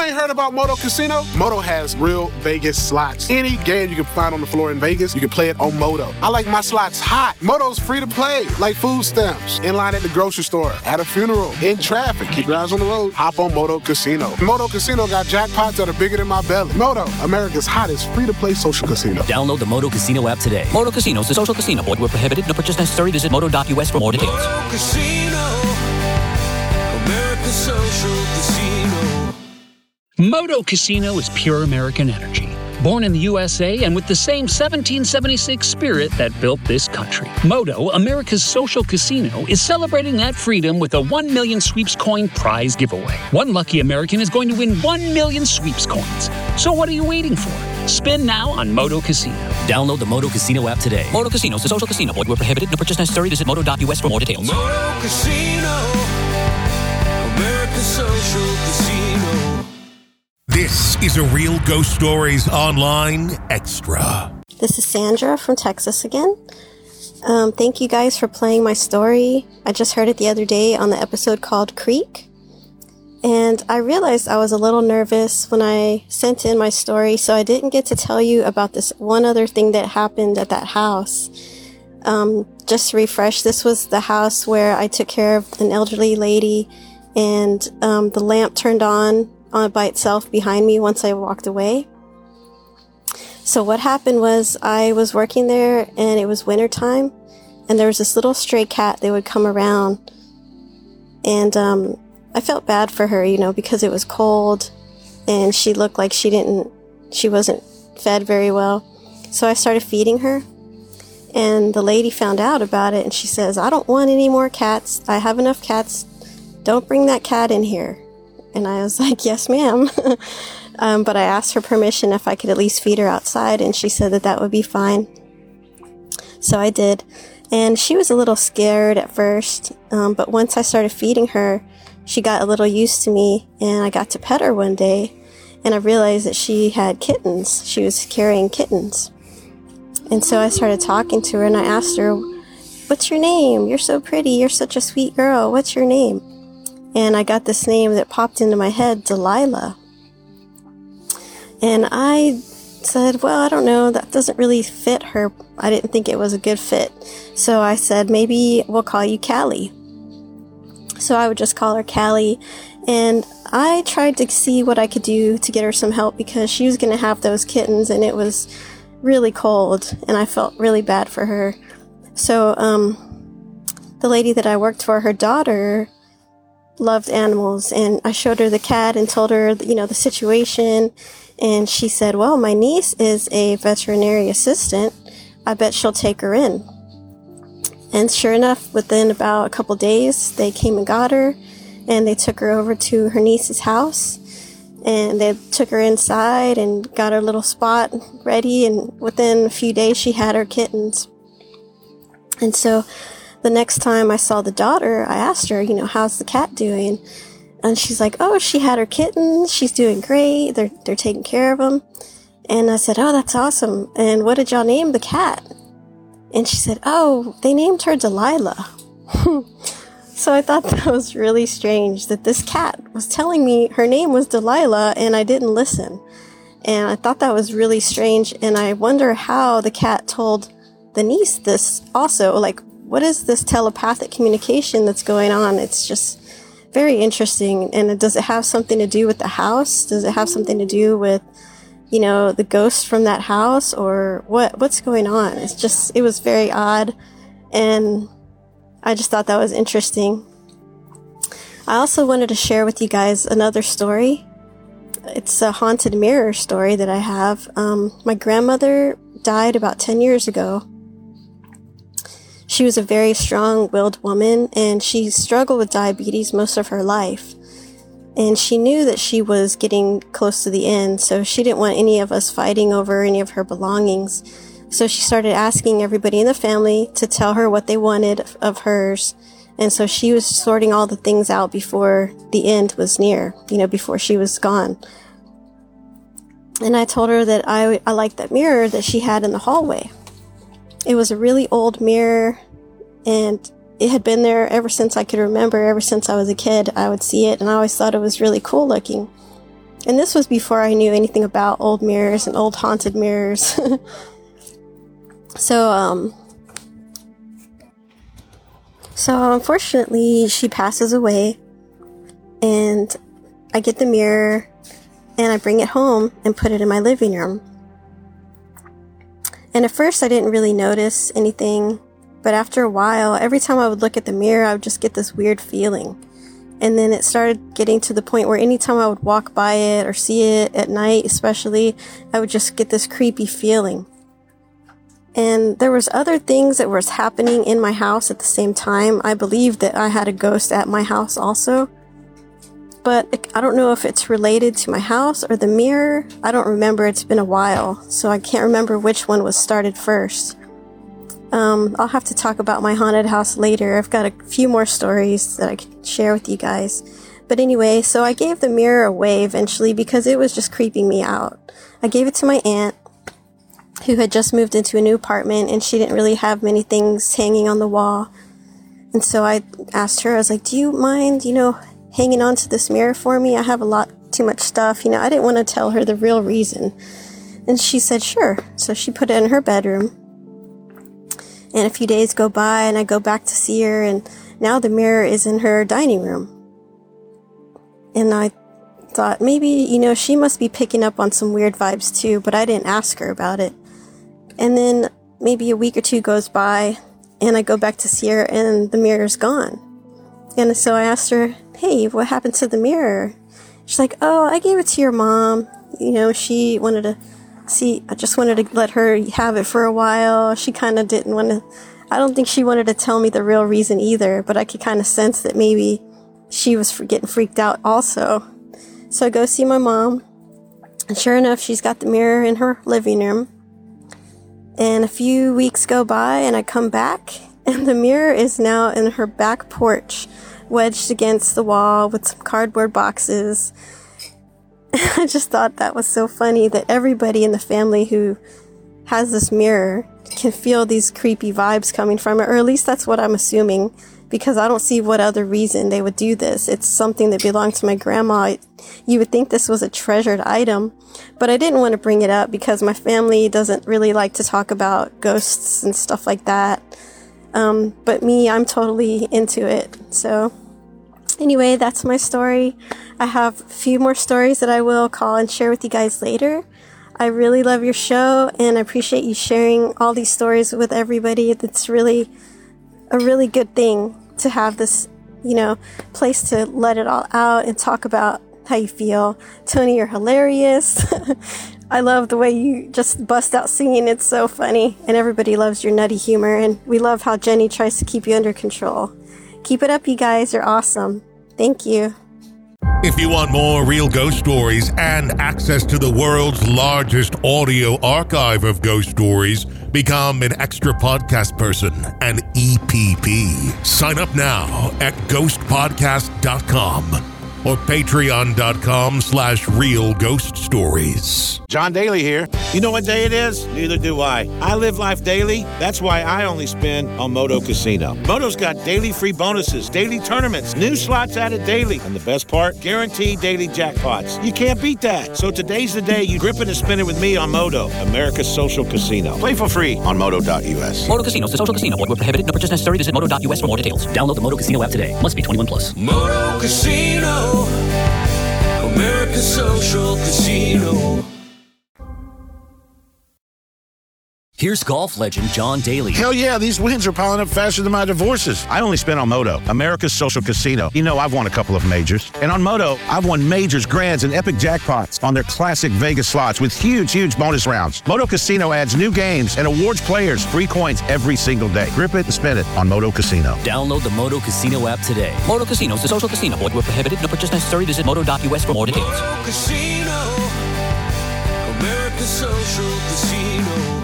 ain't heard about Moto Casino? Moto has real Vegas slots. Any game you can find on the floor in Vegas, you can play it on Moto. I like my slots hot. Moto's free to play, like food stamps. In line at the grocery store, at a funeral, in traffic. Keep your eyes on the road. Hop on Moto Casino. Moto Casino got jackpots that are bigger than my belly. Moto, America's hottest free-to-play social casino. Download the Moto Casino app today. Moto Casino is a social casino. Void where prohibited. No purchase necessary. Visit moto.us for more details. Moto Casino, America's social casino. Moto Casino is pure American energy. Born in the USA and with the same 1776 spirit that built this country. Moto, America's social casino, is celebrating that freedom with a 1 million sweeps coin prize giveaway. One lucky American is going to win 1 million sweeps coins. So what are you waiting for? Spin now on Moto Casino. Download the Moto Casino app today. Moto Casino is a social casino. Void where prohibited. No purchase necessary. Visit moto.us for more details. Moto Casino, America's social casino. This is a Real Ghost Stories Online Extra. This is Sandra from Texas again. Thank you guys for playing my story. I just heard it the other day on the episode called Creek. And I realized I was a little nervous when I sent in my story, so I didn't get to tell you about this one other thing that happened at that house. Just to refresh, this was the house where I took care of an elderly lady, and the lamp turned on by itself behind me once I walked away. So what happened was I was working there and it was wintertime, and there was this little stray cat that would come around, and I felt bad for her, because it was cold and she looked like she wasn't fed very well. So I started feeding her, and the lady found out about it, and she says, "I don't want any more cats. I have enough cats. Don't bring that cat in here." And I was like, "Yes, ma'am." But I asked her permission if I could at least feed her outside, and she said that would be fine. So I did. And she was a little scared at first, but once I started feeding her, she got a little used to me, and I got to pet her one day, and I realized that she had kittens. She was carrying kittens. And so I started talking to her, and I asked her, "What's your name? You're so pretty. You're such a sweet girl. What's your name?" And I got this name that popped into my head, Delilah. And I said, "Well, I don't know, that doesn't really fit her." I didn't think it was a good fit. So I said, "Maybe we'll call you Callie." So I would just call her Callie. And I tried to see what I could do to get her some help, because she was going to have those kittens, and it was really cold, and I felt really bad for her. So the lady that I worked for, her daughter loved animals, and I showed her the cat and told her, the situation, and she said, "Well, my niece is a veterinary assistant. I bet she'll take her in." And sure enough, within about a couple days, they came and got her, and they took her over to her niece's house, and they took her inside and got her little spot ready, and within a few days, she had her kittens. And so the next time I saw the daughter, I asked her, "How's the cat doing?" And she's like, "Oh, she had her kittens. She's doing great. They're taking care of them." And I said, "Oh, that's awesome. And what did y'all name the cat?" And she said, "Oh, they named her Delilah." So I thought that was really strange that this cat was telling me her name was Delilah, and I didn't listen. And I thought that was really strange. And I wonder how the cat told the niece this also. Like, what is this telepathic communication that's going on? It's just very interesting. And does it have something to do with the house? Does it have something to do with, the ghost from that house, or what's going on? It was very odd, and I just thought that was interesting. I also wanted to share with you guys another story. It's a haunted mirror story that I have. My grandmother died about 10 years ago. She was a very strong-willed woman, and she struggled with diabetes most of her life. And she knew that she was getting close to the end, so she didn't want any of us fighting over any of her belongings. So she started asking everybody in the family to tell her what they wanted of hers. And so she was sorting all the things out before the end was near, before she was gone. And I told her that I liked that mirror that she had in the hallway. It was a really old mirror, and it had been there ever since I could remember. Ever since I was a kid, I would see it, and I always thought it was really cool looking. And this was before I knew anything about old mirrors and old haunted mirrors. So unfortunately, she passes away, and I get the mirror, and I bring it home and put it in my living room. And at first, I didn't really notice anything, but after a while, every time I would look at the mirror, I would just get this weird feeling. And then it started getting to the point where anytime I would walk by it or see it at night, especially, I would just get this creepy feeling. And there was other things that was happening in my house at the same time. I believe that I had a ghost at my house also. But I don't know if it's related to my house or the mirror. I don't remember. It's been a while, so I can't remember which one was started first. I'll have to talk about my haunted house later. I've got a few more stories that I can share with you guys. But anyway, so I gave the mirror away eventually because it was just creeping me out. I gave it to my aunt, who had just moved into a new apartment, and she didn't really have many things hanging on the wall. And so I asked her, I was like, do you mind, hanging on to this mirror for me? I have a lot too much stuff. I didn't want to tell her the real reason. And she said, sure. So she put it in her bedroom. And a few days go by, and I go back to see her, and now the mirror is in her dining room. And I thought maybe, she must be picking up on some weird vibes too, but I didn't ask her about it. And then maybe a week or two goes by, and I go back to see her, and the mirror's gone. And so I asked her, hey, what happened to the mirror? She's like, oh, I gave it to your mom. She wanted to see, I just wanted to let her have it for a while. She kind of didn't want to, I don't think she wanted to tell me the real reason either, but I could kind of sense that maybe she was getting freaked out also. So I go see my mom, and sure enough, she's got the mirror in her living room. And a few weeks go by, and I come back, and the mirror is now in her back porch, wedged against the wall with some cardboard boxes. I just thought that was so funny that everybody in the family who has this mirror can feel these creepy vibes coming from it, or at least that's what I'm assuming, because I don't see what other reason they would do this. It's something that belonged to my grandma. You would think this was a treasured item, but I didn't want to bring it up because my family doesn't really like to talk about ghosts and stuff like that. But me, I'm totally into it. So anyway, that's my story. I have a few more stories that I will call and share with you guys later. I really love your show, and I appreciate you sharing all these stories with everybody. It's really a really good thing to have this, place to let it all out and talk about how you feel. Tony, you're hilarious. I love the way you just bust out singing. It's so funny, and everybody loves your nutty humor, and we love how Jenny tries to keep you under control. Keep it up, you guys. You're awesome. Thank you. If you want more real ghost stories and access to the world's largest audio archive of ghost stories, become an extra podcast person, an EPP. Sign up now at ghostpodcast.com or patreon.com/realghoststories. John Daly here. You know what day it is? Neither do I. I live life daily. That's why I only spin on Moto Casino. Moto's got daily free bonuses, daily tournaments, new slots added daily, and the best part, guaranteed daily jackpots. You can't beat that. So today's the day you grip it and spin it with me on Moto, America's social casino. Play for free on Moto.us. Moto Casino is a social casino. Void where prohibited. No purchase necessary. Visit Moto.us for more details. Download the Moto Casino app today. Must be 21 plus. Moto Casino, America's social casino. Here's golf legend John Daly. Hell yeah, these wins are piling up faster than my divorces. I only spin on Moto, America's social casino. I've won a couple of majors. And on Moto, I've won majors, grands, and epic jackpots on their classic Vegas slots with huge bonus rounds. Moto Casino adds new games and awards players free coins every single day. Grip it and spin it on Moto Casino. Download the Moto Casino app today. Moto Casino is a social casino. Void where prohibited. No purchase necessary. Visit Moto.us for more details. Moto Casino, America's social casino.